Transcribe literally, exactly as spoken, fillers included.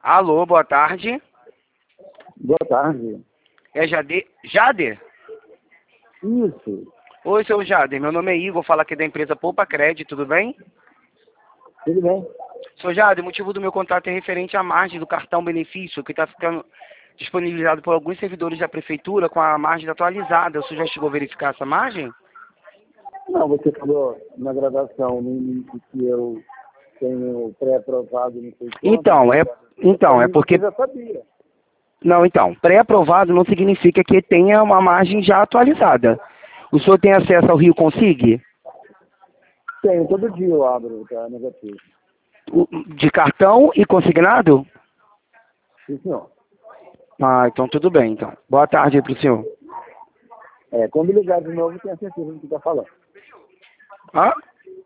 Alô, boa tarde. Boa tarde. É Jade... Jader? Isso. Oi, seu Jader. Meu nome é Igor, falo aqui da empresa Poupa Crédito, tudo bem? Tudo bem? Seu Jader, o motivo do meu contato é referente à margem do cartão benefício, que está ficando disponibilizado por alguns servidores da prefeitura com a margem atualizada. O senhor já chegou a verificar essa margem? Não, você falou na gravação no início que eu tenho pré-aprovado, não sei quanto. Então, é, então, é porque... Eu já sabia. Não, então, pré-aprovado não significa que tenha uma margem já atualizada. O senhor tem acesso ao Rio Consig? Tenho, todo dia eu abro, tá? Negativo. O- De cartão e consignado? Sim, senhor. Ah, então tudo bem, então. Boa tarde para o senhor. É, quando ligar de novo, tenho certeza do que está falando. Hã?